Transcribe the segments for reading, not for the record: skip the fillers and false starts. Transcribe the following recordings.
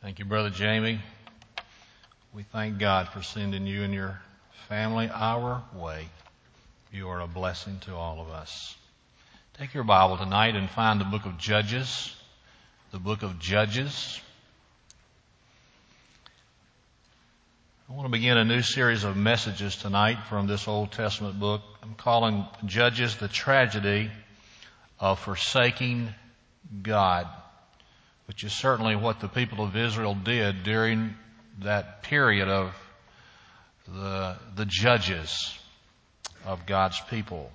Thank you, Brother Jamie. We thank God for sending you and your family our way. You are a blessing to all of us. Take your Bible tonight and find the book of Judges. The book of Judges. I want to begin a new series of messages tonight from this Old Testament book. I'm calling Judges the Tragedy of Forsaking God, which is certainly what the people of Israel did during that period of the judges of God's people.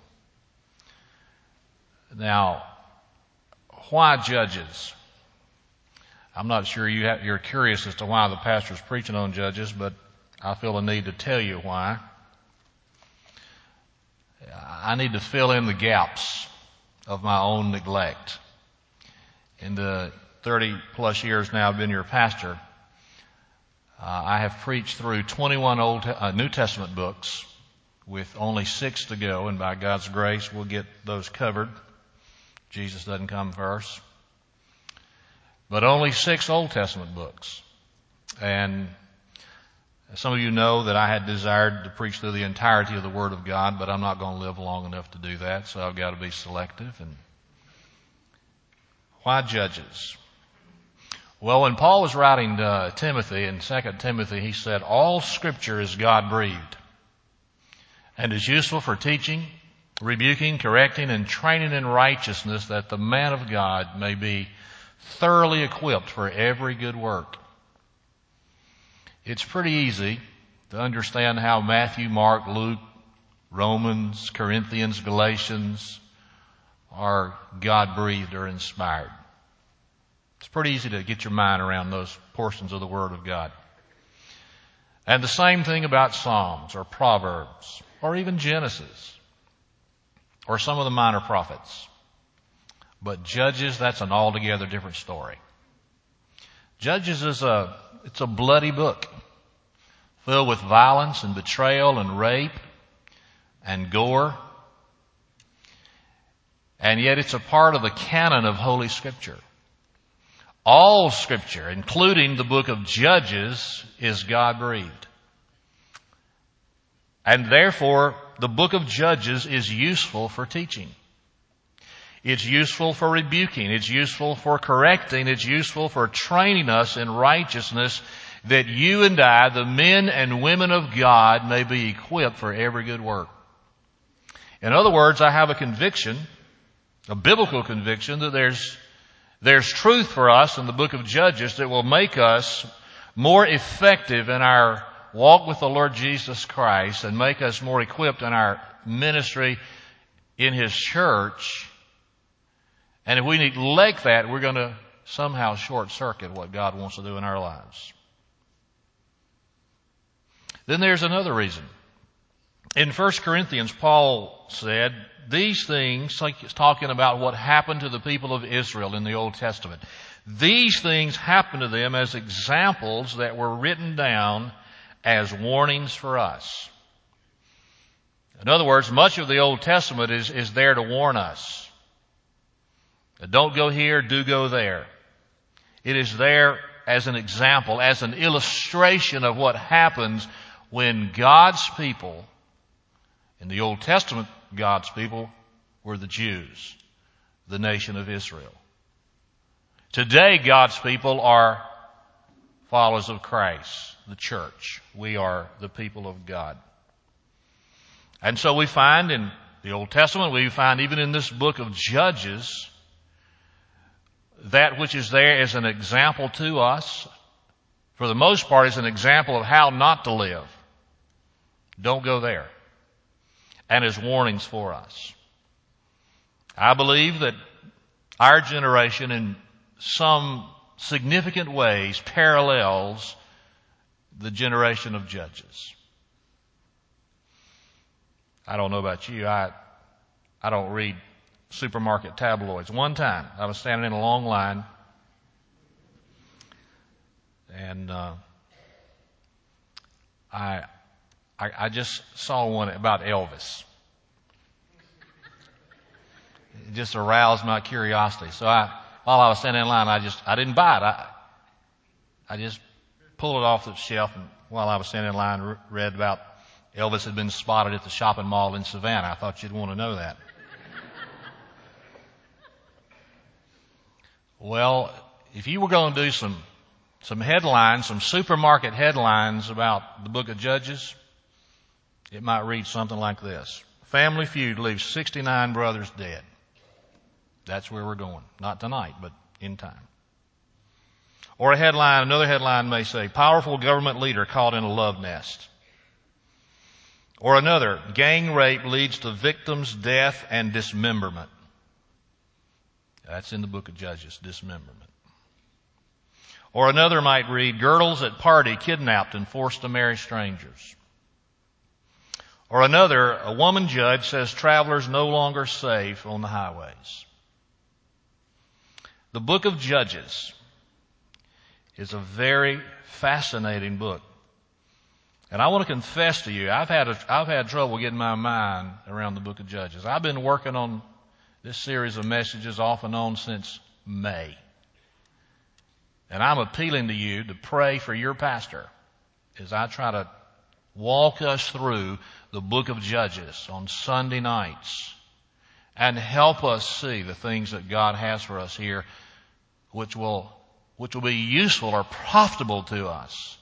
Now, why judges? I'm not sure you're curious as to why the pastor's preaching on judges, but I feel a need to tell you why. I need to fill in the gaps of my own neglect. In the 30 plus years now I've been your pastor, I have preached through 21 New Testament books with only 6 to go, and by God's grace we'll get those covered. Jesus doesn't come first. But only 6 Old Testament books. And some of you know that I had desired to preach through the entirety of the Word of God, but I'm not going to live long enough to do that, so I've got to be selective. And why Judges? Well, when Paul was writing Timothy in 2 Timothy, he said, all Scripture is God-breathed and is useful for teaching, rebuking, correcting, and training in righteousness, that the man of God may be thoroughly equipped for every good work. It's pretty easy to understand how Matthew, Mark, Luke, Romans, Corinthians, Galatians are God-breathed or inspired. It's pretty easy to get your mind around those portions of the Word of God. And the same thing about Psalms or Proverbs or even Genesis or some of the minor prophets. But Judges, that's an altogether different story. Judges is it's a bloody book filled with violence and betrayal and rape and gore. And yet it's a part of the canon of Holy Scripture. All Scripture, including the book of Judges, is God-breathed. And therefore, the book of Judges is useful for teaching. It's useful for rebuking. It's useful for correcting. It's useful for training us in righteousness, that you and I, the men and women of God, may be equipped for every good work. In other words, I have a conviction, a biblical conviction, that there's truth for us in the book of Judges that will make us more effective in our walk with the Lord Jesus Christ and make us more equipped in our ministry in His church. And if we neglect that, we're going to somehow short-circuit what God wants to do in our lives. Then there's another reason. In 1 Corinthians, Paul said, these things, like he's talking about what happened to the people of Israel in the Old Testament, these things happened to them as examples that were written down as warnings for us. In other words, much of the Old Testament is there to warn us. Don't go here, do go there. It is there as an example, as an illustration of what happens when God's people, in the Old Testament, God's people were the Jews, the nation of Israel. Today, God's people are followers of Christ, the church. We are the people of God. And so we find in the Old Testament, we find even in this book of Judges, that which is there is an example to us. For the most part, is an example of how not to live. Don't go there. And as warnings for us. I believe that our generation in some significant ways parallels the generation of Judges. I don't know about you. I don't read supermarket tabloids. One time I was standing in a long line, and I just saw one about Elvis. It just aroused my curiosity. So while I was standing in line, I didn't buy it. I just pulled it off the shelf, and while I was standing in line, read about Elvis had been spotted at the shopping mall in Savannah. I thought you'd want to know that. Well, if you were going to do some headlines, some supermarket headlines about the book of Judges, it might read something like this. Family Feud leaves 69 brothers dead. That's where we're going. Not tonight, but in time. Or another headline may say, powerful government leader caught in a love nest. Or another, gang rape leads to victims' death and dismemberment. That's in the book of Judges, dismemberment. Or another might read, girls at party kidnapped and forced to marry strangers. Or another, a woman judge says travelers no longer safe on the highways. The book of Judges is a very fascinating book. And I want to confess to you, I've had trouble getting my mind around the book of Judges. I've been working on this series of messages off and on since May. And I'm appealing to you to pray for your pastor as I try to walk us through the book of Judges on Sunday nights and help us see the things that God has for us here, which will be useful or profitable to us,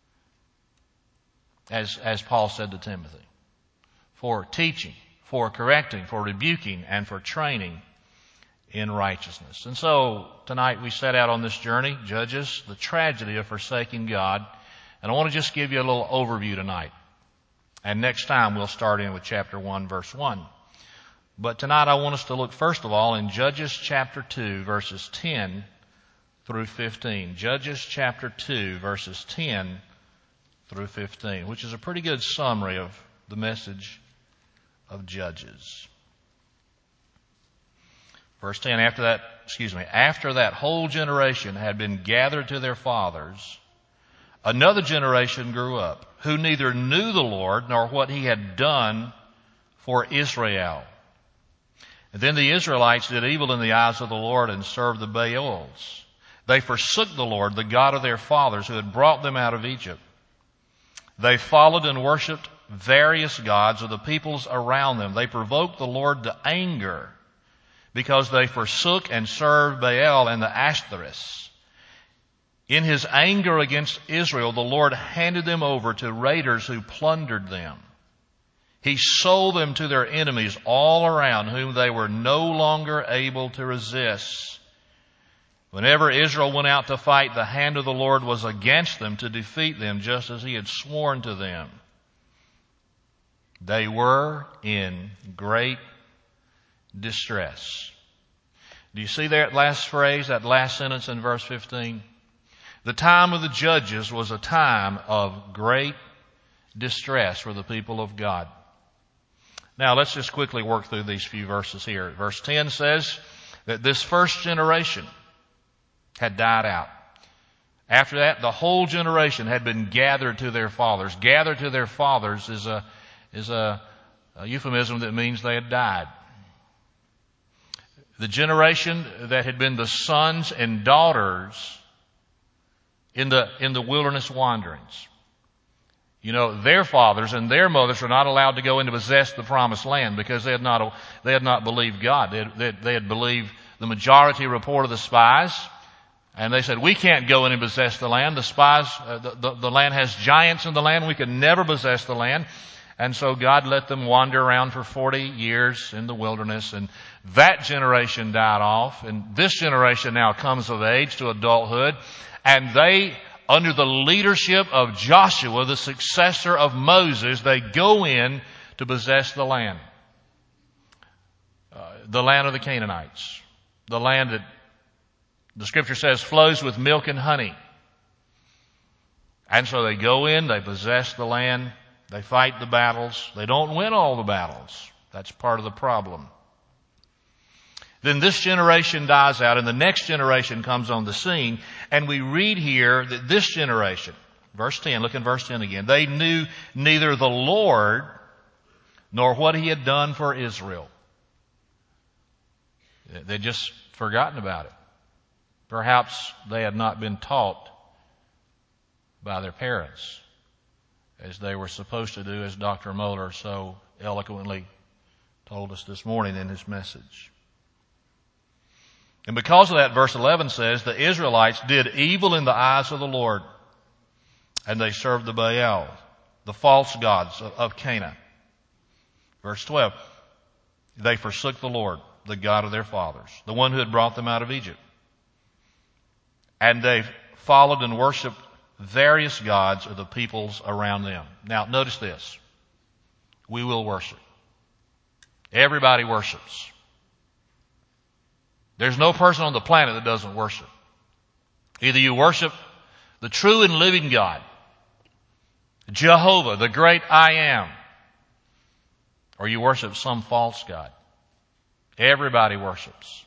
as Paul said to Timothy, for teaching, for correcting, for rebuking, and for training in righteousness. And so tonight we set out on this journey, Judges, the tragedy of forsaking God. And I want to just give you a little overview tonight. And next time we'll start in with chapter 1, verse 1. But tonight I want us to look first of all in Judges chapter 2, verses 10 through 15. Judges chapter 2, verses 10 through 15, which is a pretty good summary of the message of Judges. Verse 10, after that whole generation had been gathered to their fathers, another generation grew up, who neither knew the Lord nor what he had done for Israel. And then the Israelites did evil in the eyes of the Lord and served the Baals. They forsook the Lord, the God of their fathers, who had brought them out of Egypt. They followed and worshipped various gods of the peoples around them. They provoked the Lord to anger because they forsook and served Baal and the Ashtoreths. In his anger against Israel, the Lord handed them over to raiders who plundered them. He sold them to their enemies all around, whom they were no longer able to resist. Whenever Israel went out to fight, the hand of the Lord was against them to defeat them, just as he had sworn to them. They were in great distress. Do you see that last phrase, that last sentence in verse 15? The time of the judges was a time of great distress for the people of God. Now let's just quickly work through these few verses here. Verse 10 says that this first generation had died out. After that, the whole generation had been gathered to their fathers. Gathered to their fathers is a euphemism that means they had died. The generation that had been the sons and daughters in the wilderness wanderings. You know, their fathers and their mothers were not allowed to go in to possess the promised land because they had not believed God. They had believed the majority report of the spies, and they said, we can't go in and possess the land. The spies, the land has giants in the land. We can never possess the land. And so God let them wander around for 40 years in the wilderness, and that generation died off, and this generation now comes of age to adulthood, and they, under the leadership of Joshua, the successor of Moses, they go in to possess the land. The land of the Canaanites. The land that the scripture says flows with milk and honey. And so they go in, they possess the land, they fight the battles. They don't win all the battles. That's part of the problem. Then this generation dies out and the next generation comes on the scene. And we read here that this generation, verse 10, look in verse 10 again. They knew neither the Lord nor what he had done for Israel. They'd just forgotten about it. Perhaps they had not been taught by their parents, as they were supposed to do, as Dr. Moeller so eloquently told us this morning in his message. And because of that, verse 11 says, the Israelites did evil in the eyes of the Lord, and they served the Baal, the false gods of Canaan. Verse 12, they forsook the Lord, the God of their fathers, the one who had brought them out of Egypt. And they followed and worshiped various gods of the peoples around them. Now, notice this. We will worship. Everybody worships. There's no person on the planet that doesn't worship. Either you worship the true and living God, Jehovah, the great I am, or you worship some false god. Everybody worships.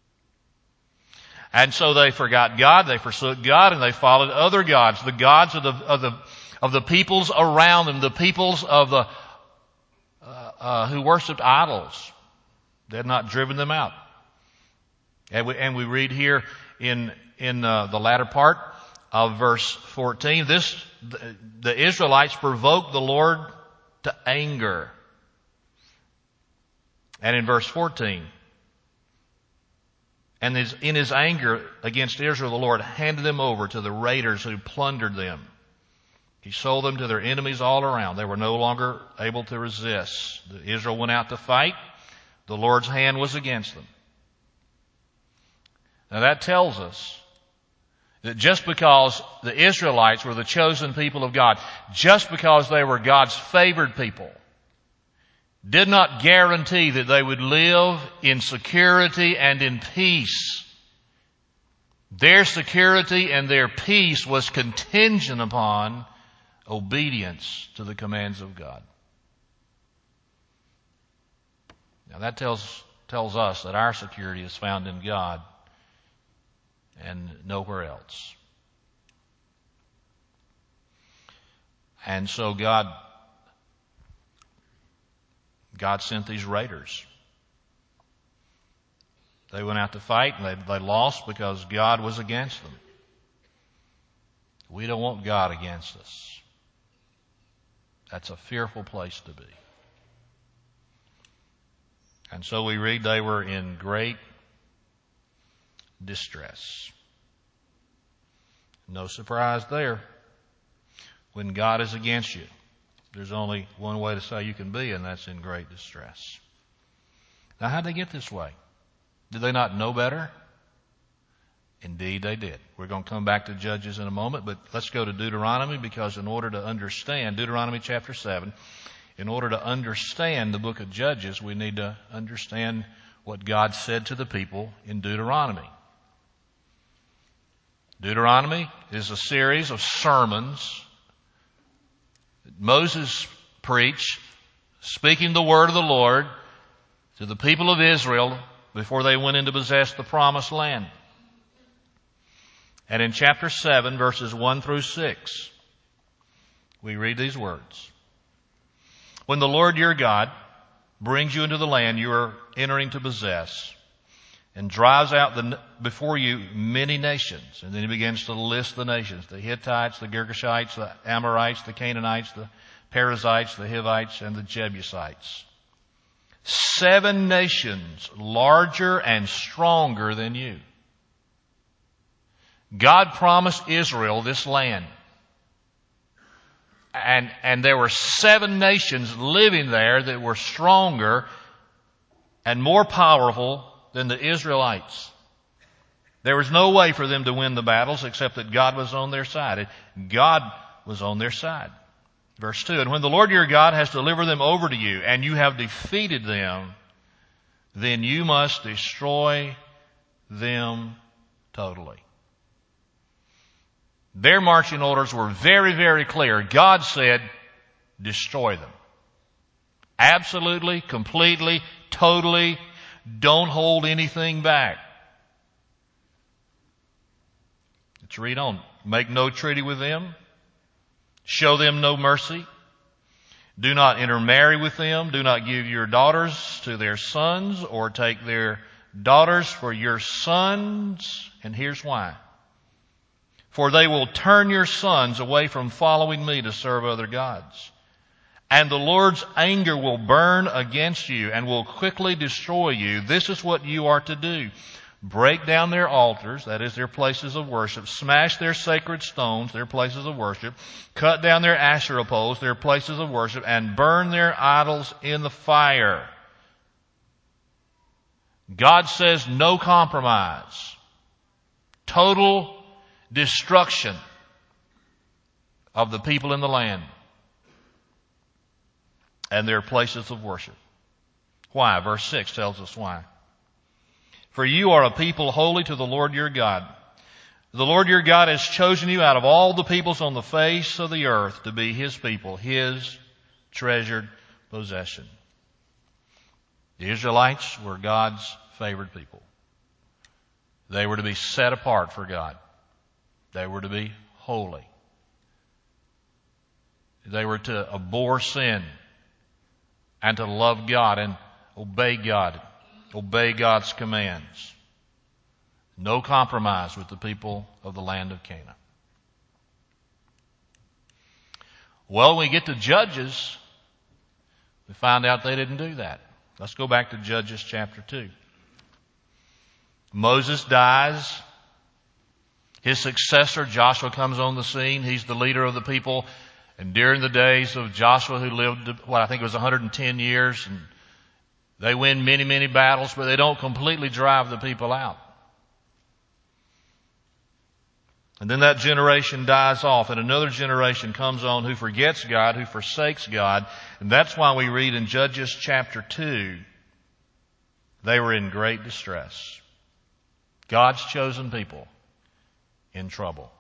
And so they forgot God, they forsook God, and they followed other gods, the gods of the peoples around them, the peoples of the who worshipped idols. They had not driven them out. And we read here in the latter part of verse 14, the Israelites provoked the Lord to anger. And in verse 14, and in his anger against Israel, the Lord handed them over to the raiders who plundered them. He sold them to their enemies all around. They were no longer able to resist. Israel went out to fight. The Lord's hand was against them. Now that tells us that just because the Israelites were the chosen people of God, just because they were God's favored people, did not guarantee that they would live in security and in peace. Their security and their peace was contingent upon obedience to the commands of God. Now that tells us that our security is found in God and nowhere else. And so God sent these raiders. They went out to fight and they lost because God was against them. We don't want God against us. That's a fearful place to be. And so we read they were in great distress. No surprise there. When God is against you, there's only one way to say you can be, and that's in great distress. Now, how'd they get this way? Did they not know better? Indeed, they did. We're going to come back to Judges in a moment, but let's go to Deuteronomy, because in order to understand Deuteronomy chapter 7, in order to understand the book of Judges, we need to understand what God said to the people in Deuteronomy. Deuteronomy is a series of sermons that Moses preached, speaking the word of the Lord to the people of Israel before they went in to possess the promised land. And in chapter 7, verses 1 through 6, we read these words. When the Lord your God brings you into the land you are entering to possess, and drives out before you many nations. And then he begins to list the nations: the Hittites, the Girgashites, the Amorites, the Canaanites, the Perizzites, the Hivites, and the Jebusites. 7 nations larger and stronger than you. God promised Israel this land. And there were 7 nations living there that were stronger and more powerful than the Israelites. There was no way for them to win the battles except that God was on their side. God was on their side. Verse 2, and when the Lord your God has delivered them over to you, and you have defeated them, then you must destroy them totally. Their marching orders were very, very clear. God said, destroy them. Absolutely, completely, totally. Don't hold anything back. Let's read on. Make no treaty with them. Show them no mercy. Do not intermarry with them. Do not give your daughters to their sons, or take their daughters for your sons. And here's why. For they will turn your sons away from following me to serve other gods. And the Lord's anger will burn against you and will quickly destroy you. This is what you are to do. Break down their altars, that is their places of worship. Smash their sacred stones, their places of worship. Cut down their Asherah poles, their places of worship. And burn their idols in the fire. God says no compromise. Total destruction of the people in the land and their places of worship. Why? Verse 6 tells us why. For you are a people holy to the Lord your God. The Lord your God has chosen you out of all the peoples on the face of the earth to be His people, His treasured possession. The Israelites were God's favored people. They were to be set apart for God. They were to be holy. They were to abhor sin and to love God and obey God, obey God's commands. No compromise with the people of the land of Canaan. Well, when we get to Judges, we find out they didn't do that. Let's go back to Judges chapter 2. Moses dies. His successor, Joshua, comes on the scene. He's the leader of the people. And during the days of Joshua, who lived, I think it was 110 years, and they win many, many battles, but they don't completely drive the people out. And then that generation dies off, and another generation comes on who forgets God, who forsakes God. And that's why we read in Judges chapter 2, they were in great distress. God's chosen people in trouble.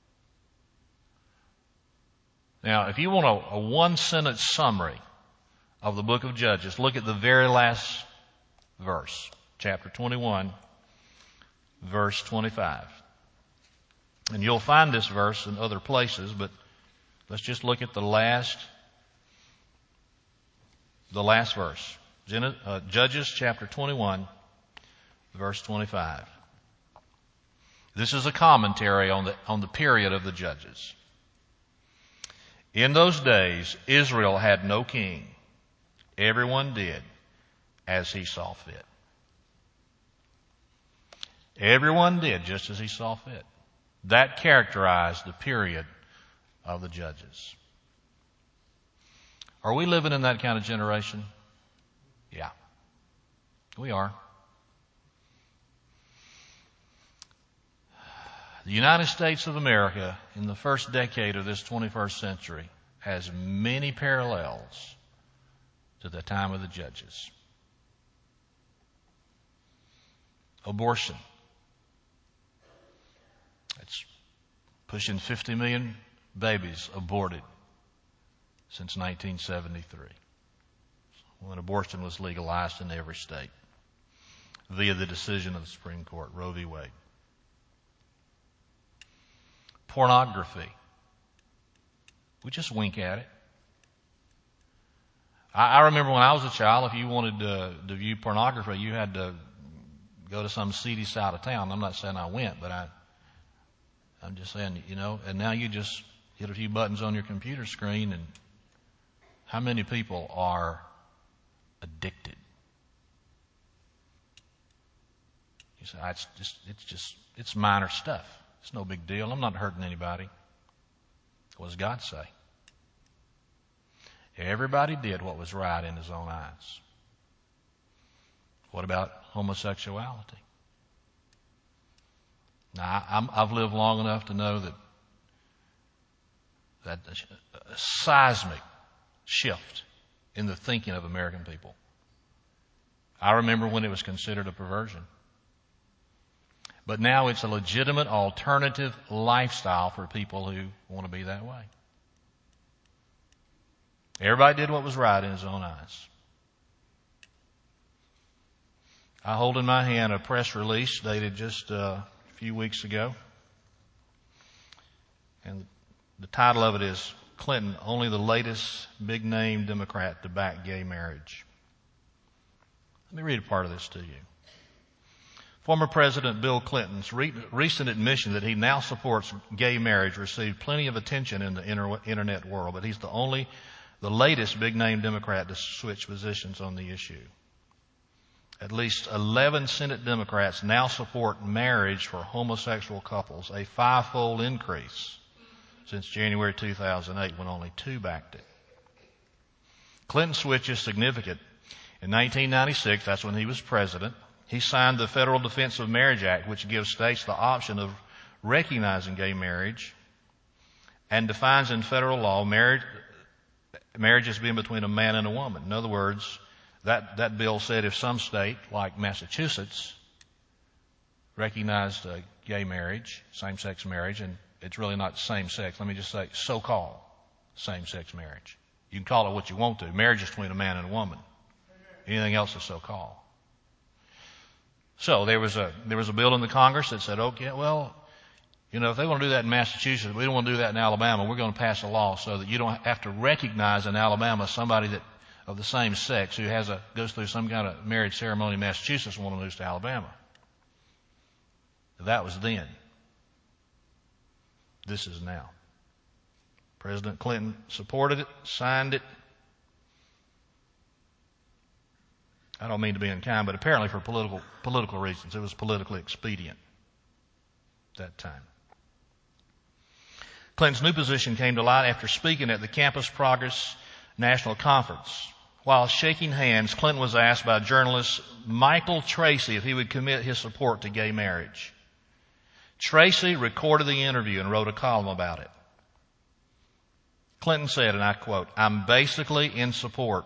Now, if you want a one-sentence summary of the book of Judges, look at the very last verse, chapter 21, verse 25. And you'll find this verse in other places, but let's just look at the last verse. Judges chapter 21, verse 25. This is a commentary on the period of the Judges. In those days, Israel had no king. Everyone did as he saw fit. Everyone did just as he saw fit. That characterized the period of the Judges. Are we living in that kind of generation? Yeah, we are. The United States of America in the first decade of this 21st century has many parallels to the time of the Judges. Abortion. It's pushing 50 million babies aborted since 1973, when abortion was legalized in every state via the decision of the Supreme Court, Roe v. Wade. Pornography. We just wink at it. I remember when I was a child, if you wanted to view pornography, you had to go to some seedy side of town. I'm not saying I went, but I'm just saying, and now you just hit a few buttons on your computer screen, and how many people are addicted? You say, it's minor stuff. It's no big deal. I'm not hurting anybody. What does God say? Everybody did what was right in his own eyes. What about homosexuality? Now, I've lived long enough to know that a seismic shift in the thinking of American people. I remember when it was considered a perversion. But now it's a legitimate alternative lifestyle for people who want to be that way. Everybody did what was right in his own eyes. I hold in my hand a press release dated just a few weeks ago. And the title of it is, Clinton, Only the Latest Big-Name Democrat to Back Gay Marriage. Let me read a part of this to you. Former President Bill Clinton's recent admission that he now supports gay marriage received plenty of attention in the internet world, but he's the latest big-name Democrat to switch positions on the issue. At least 11 Senate Democrats now support marriage for homosexual couples, a five-fold increase since January 2008 when only 2 backed it. Clinton's switch is significant. In 1996, that's when he was president, he signed the Federal Defense of Marriage Act, which gives states the option of recognizing gay marriage and defines in federal law marriage as being between a man and a woman. In other words, that bill said if some state, like Massachusetts, recognized gay marriage, same-sex marriage, and it's really not same-sex, let me just say so-called same-sex marriage. You can call it what you want to. Marriage is between a man and a woman. Anything else is so-called. So there was a bill in the Congress that said, okay, well, if they want to do that in Massachusetts, we don't want to do that in Alabama. We're going to pass a law so that you don't have to recognize in Alabama somebody that of the same sex who goes through some kind of marriage ceremony in Massachusetts and want to move to Alabama. That was then. This is now. President Clinton supported it, signed it. I don't mean to be unkind, but apparently for political reasons. It was politically expedient at that time. Clinton's new position came to light after speaking at the Campus Progress National Conference. While shaking hands, Clinton was asked by journalist Michael Tracy if he would commit his support to gay marriage. Tracy recorded the interview and wrote a column about it. Clinton said, and I quote, "I'm basically in support.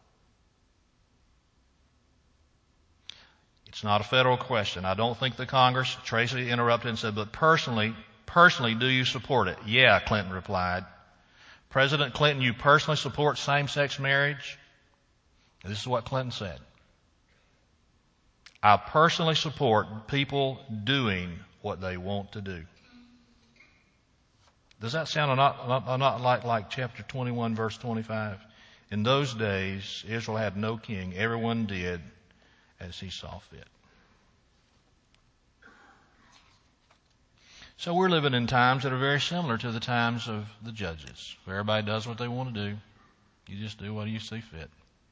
It's not a federal question. I don't think the Congress," Tracy interrupted and said, "but personally, do you support it?" "Yeah," Clinton replied. "President Clinton, you personally support same-sex marriage?" This is what Clinton said. "I personally support people doing what they want to do." Does that sound a lot like chapter 21, verse 25? In those days, Israel had no king. Everyone did as he saw fit. So we're living in times that are very similar to the times of the judges, where everybody does what they want to do. You just do what you see fit.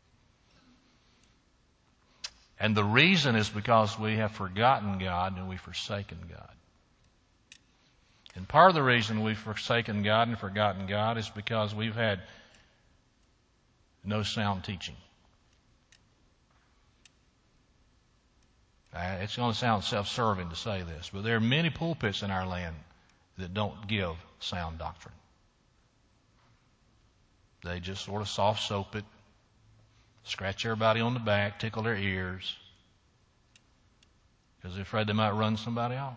And the reason is because we have forgotten God and we've forsaken God. And part of the reason we've forsaken God and forgotten God is because we've had no sound teaching. It's going to sound self-serving to say this, but there are many pulpits in our land that don't give sound doctrine. They just sort of soft soap it, scratch everybody on the back, tickle their ears, because they're afraid they might run somebody off.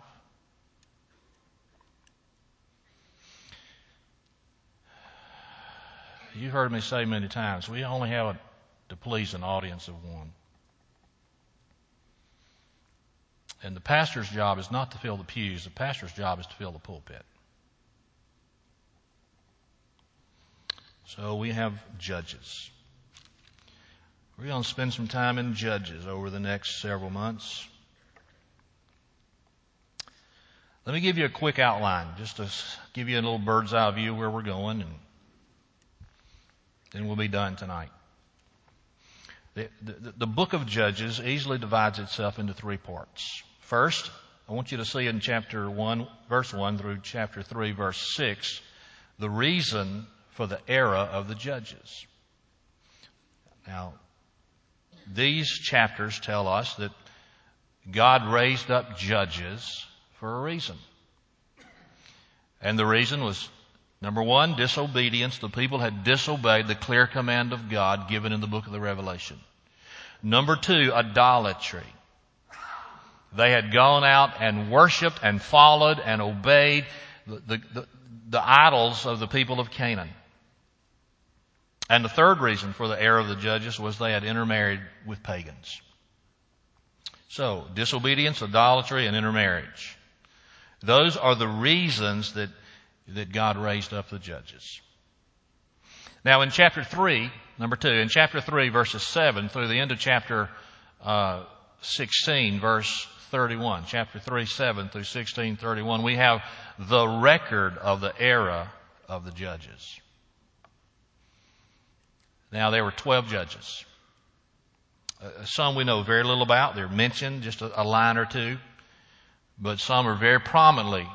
You've heard me say many times, we only have to please an audience of one. And the pastor's job is not to fill the pews. The pastor's job is to fill the pulpit. So we have Judges. We're going to spend some time in Judges over the next several months. Let me give you a quick outline, just to give you a little bird's eye view of where we're going, and then we'll be done tonight. The book of Judges easily divides itself into 3 parts. First, I want you to see in chapter 1, verse 1 through chapter 3, verse 6, the reason for the era of the Judges. Now, these chapters tell us that God raised up judges for a reason. And the reason was, number 1, disobedience. The people had disobeyed the clear command of God given in the book of the Revelation. Number 2, idolatry. They had gone out and worshiped and followed and obeyed the idols of the people of Canaan. And the third reason for the era of the Judges was they had intermarried with pagans. So, disobedience, idolatry, and intermarriage. Those are the reasons that God raised up the Judges. Now in chapter 3, number 2, in chapter 3, verses 7 through the end of chapter 16, verse 31, chapter 3:7 through 16:31, we have the record of the era of the judges. Now, there were 12 judges. Some we know very little about. They're mentioned, just a line or two. But some are very prominently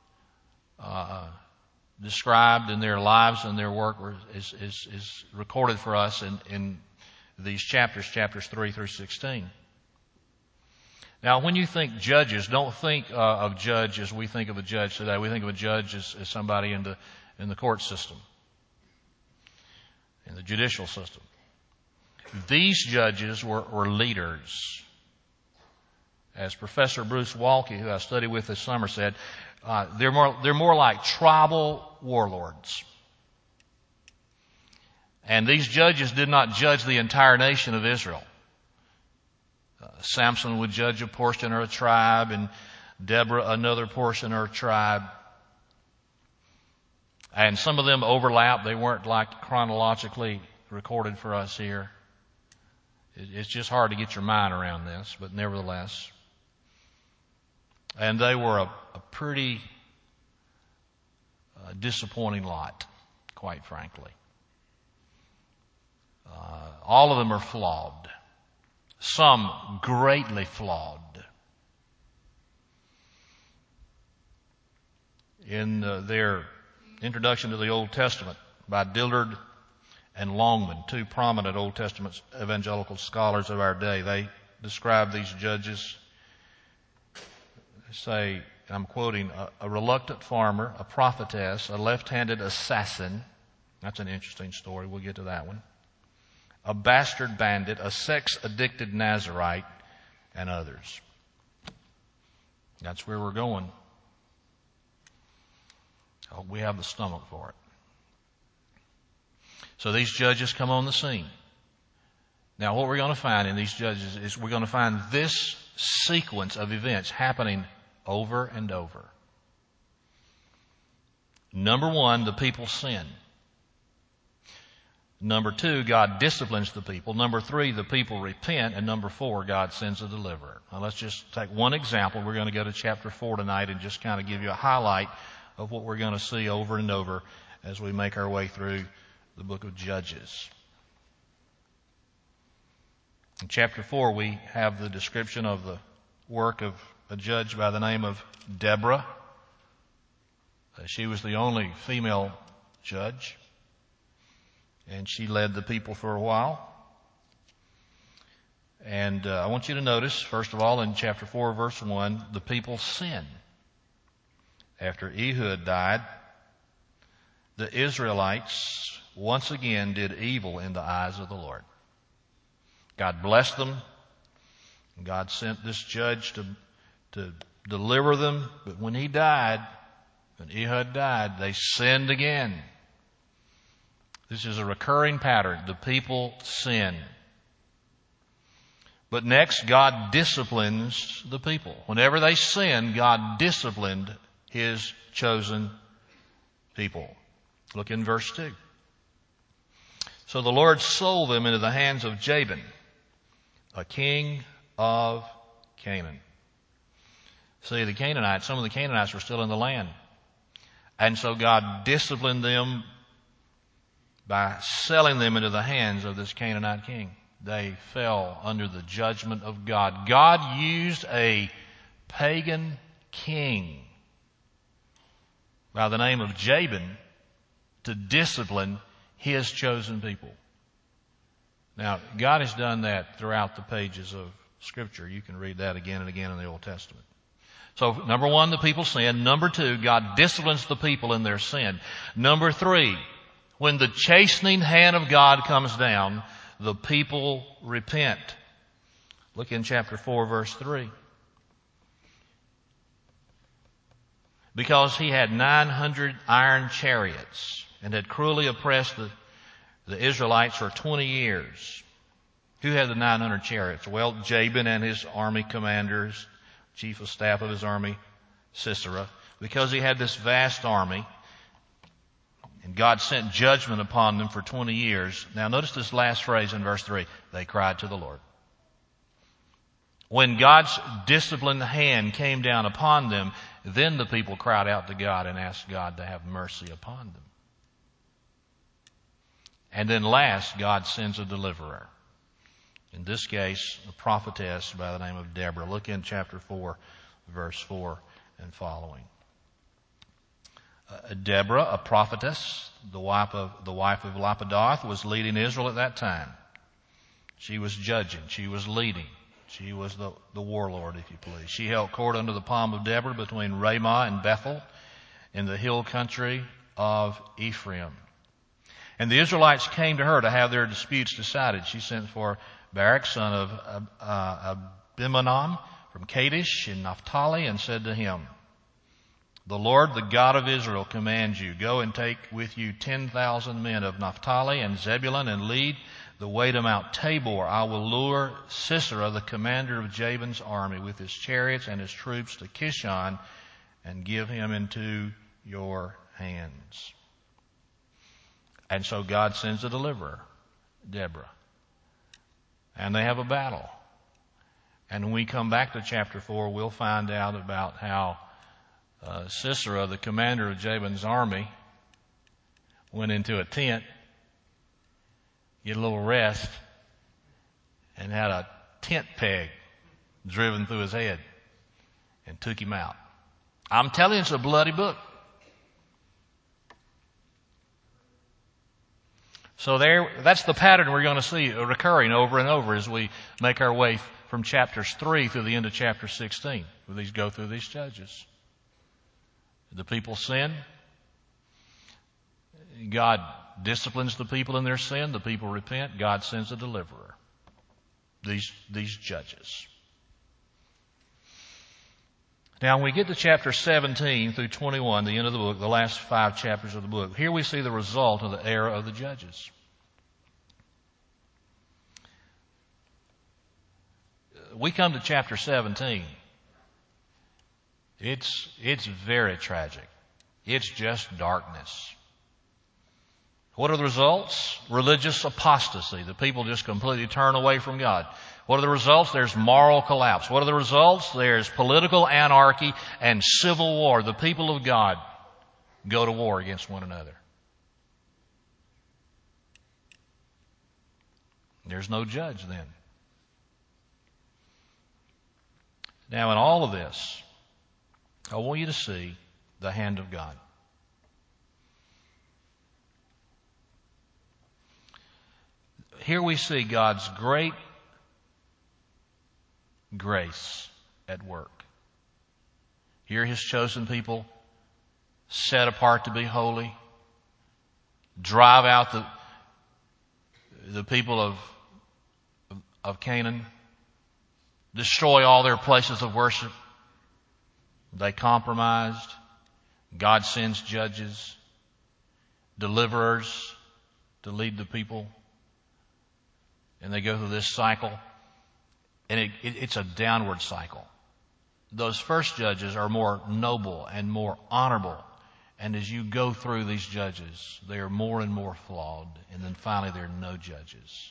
described in their lives and their work is recorded for us in these chapters 3 through 16. Now, when you think judges, don't think of judge as we think of a judge today. We think of a judge as somebody in the court system, in the judicial system. These judges were leaders. As Professor Bruce Walke, who I studied with this summer, said, they're more like tribal warlords. And these judges did not judge the entire nation of Israel. Samson would judge a portion or a tribe, and Deborah another portion or a tribe. And some of them overlapped. They weren't like chronologically recorded for us here. It's just hard to get your mind around this, but nevertheless. And they were a pretty disappointing lot, quite frankly. All of them are flawed. Some greatly flawed. In their introduction to the Old Testament by Dillard and Longman, two prominent Old Testament evangelical scholars of our day, they describe these judges, say, I'm quoting, a reluctant farmer, a prophetess, a left-handed assassin. That's an interesting story. We'll get to that one. A bastard bandit, a sex-addicted Nazarite, and others. That's where we're going. Oh, we have the stomach for it. So these judges come on the scene. Now, what we're going to find in these judges is we're going to find this sequence of events happening over and over. Number one, the people sin. Number two, God disciplines the people. Number three, the people repent. And number four, God sends a deliverer. Now let's just take one example. We're going to go to chapter 4 tonight and just kind of give you a highlight of what we're going to see over and over as we make our way through the book of Judges. In chapter 4, we have the description of the work of a judge by the name of Deborah. She was the only female judge, and she led the people for a while. And I want you to notice, first of all, in chapter 4, verse 1, the people sin. After Ehud died, the Israelites once again did evil in the eyes of the Lord. God blessed them. God sent this judge to deliver them. But when he died, when Ehud died, they sinned again. This is a recurring pattern. The people sin. But next, God disciplines the people. Whenever they sin, God disciplined His chosen people. Look in verse 2. So the Lord sold them into the hands of Jabin, a king of Canaan. See, the Canaanites, some of the Canaanites were still in the land. And so God disciplined them by selling them into the hands of this Canaanite king. They fell under the judgment of God. God used a pagan king by the name of Jabin to discipline His chosen people. Now, God has done that throughout the pages of Scripture. You can read that again and again in the Old Testament. So, number one, the people sin. Number two, God disciplines the people in their sin. Number three, when the chastening hand of God comes down, the people repent. Look in chapter 4, verse 3. Because he had 900 iron chariots and had cruelly oppressed the Israelites for 20 years. Who had the 900 chariots? Well, Jabin and his army commanders, chief of staff of his army, Sisera. Because he had this vast army, and God sent judgment upon them for 20 years. Now notice this last phrase in verse 3. They cried to the Lord. When God's disciplined hand came down upon them, then the people cried out to God and asked God to have mercy upon them. And then last, God sends a deliverer. In this case, a prophetess by the name of Deborah. Look in chapter 4, verse 4 and following. Deborah, a prophetess, the wife of Lapidoth, was leading Israel at that time. She was judging. She was leading. She was the warlord, if you please. She held court under the palm of Deborah between Ramah and Bethel in the hill country of Ephraim. And the Israelites came to her to have their disputes decided. She sent for Barak, son of Abimanom, from Kadesh in Naphtali, and said to him, "The Lord, the God of Israel, commands you, go and take with you 10,000 men of Naphtali and Zebulun and lead the way to Mount Tabor. I will lure Sisera, the commander of Jabin's army, with his chariots and his troops to Kishon and give him into your hands." And so God sends a deliverer, Deborah. And they have a battle. And when we come back to chapter 4, we'll find out about how Sisera, the commander of Jabin's army, went into a tent, get a little rest, and had a tent peg driven through his head and took him out. I'm telling you, it's a bloody book. So that's the pattern we're going to see recurring over and over as we make our way from chapters 3 through the end of chapter 16. We go through these judges. The people sin. God disciplines the people in their sin. The people repent. God sends a deliverer. These judges. Now, when we get to chapter 17 through 21, the end of the book, the last 5 chapters of the book, here we see the result of the era of the judges. We come to chapter 17. It's very tragic. It's just darkness. What are the results? Religious apostasy. The people just completely turn away from God. What are the results? There's moral collapse. What are the results? There's political anarchy and civil war. The people of God go to war against one another. There's no judge then. Now, in all of this, I want you to see the hand of God. Here we see God's great grace at work. Here His chosen people set apart to be holy, drive out the people of Canaan, destroy all their places of worship. They compromised. God sends judges, deliverers to lead the people. And they go through this cycle. And it's a downward cycle. Those first judges are more noble and more honorable. And as you go through these judges, they are more and more flawed. And then finally there are no judges.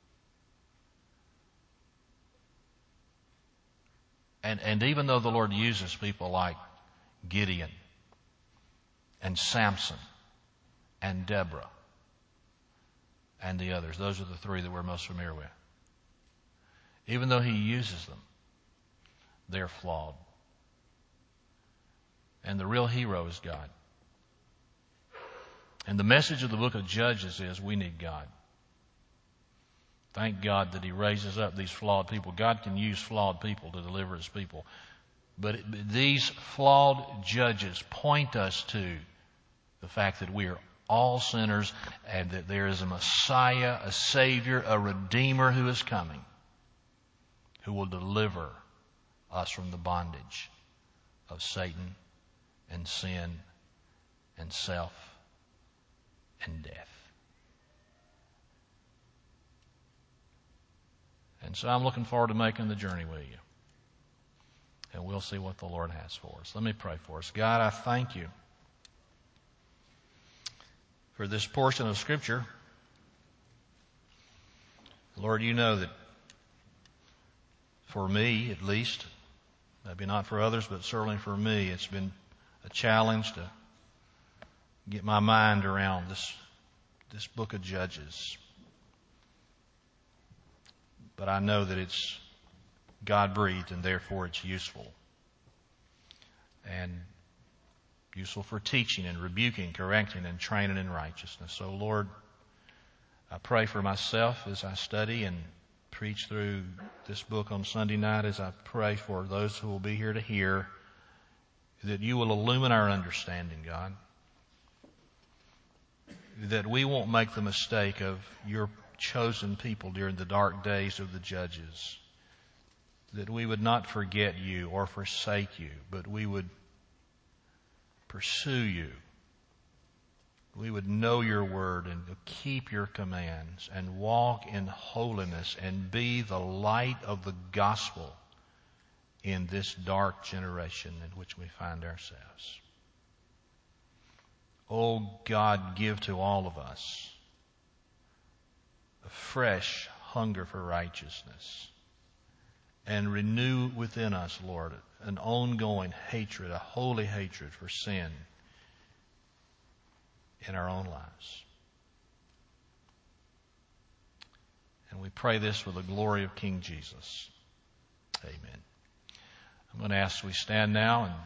And even though the Lord uses people like Gideon and Samson and Deborah and the others, those are the 3 that we're most familiar with. Even though He uses them, they're flawed. And the real hero is God. And the message of the book of Judges is we need God. Thank God that He raises up these flawed people. God can use flawed people to deliver His people. But these flawed judges point us to the fact that we are all sinners and that there is a Messiah, a Savior, a Redeemer who is coming, who will deliver us from the bondage of Satan and sin and self and death. And so I'm looking forward to making the journey with you. And we'll see what the Lord has for us. Let me pray for us. God, I thank You for this portion of Scripture. Lord, You know that for me at least, maybe not for others, but certainly for me, it's been a challenge to get my mind around this book of Judges. But I know that it's God-breathed and therefore it's useful. And useful for teaching and rebuking, correcting, and training in righteousness. So, Lord, I pray for myself as I study and preach through this book on Sunday night, as I pray for those who will be here to hear, that you will illumine our understanding, God. That we won't make the mistake of your chosen people during the dark days of the judges. That we would not forget you or forsake you, but we would pursue you. We would know your word and keep your commands and walk in holiness and be the light of the gospel in this dark generation in which we find ourselves. Oh God, give to all of us a fresh hunger for righteousness and renew within us, Lord, an ongoing hatred, a holy hatred for sin in our own lives. And we pray this for the glory of King Jesus. Amen. I'm going to ask we stand now and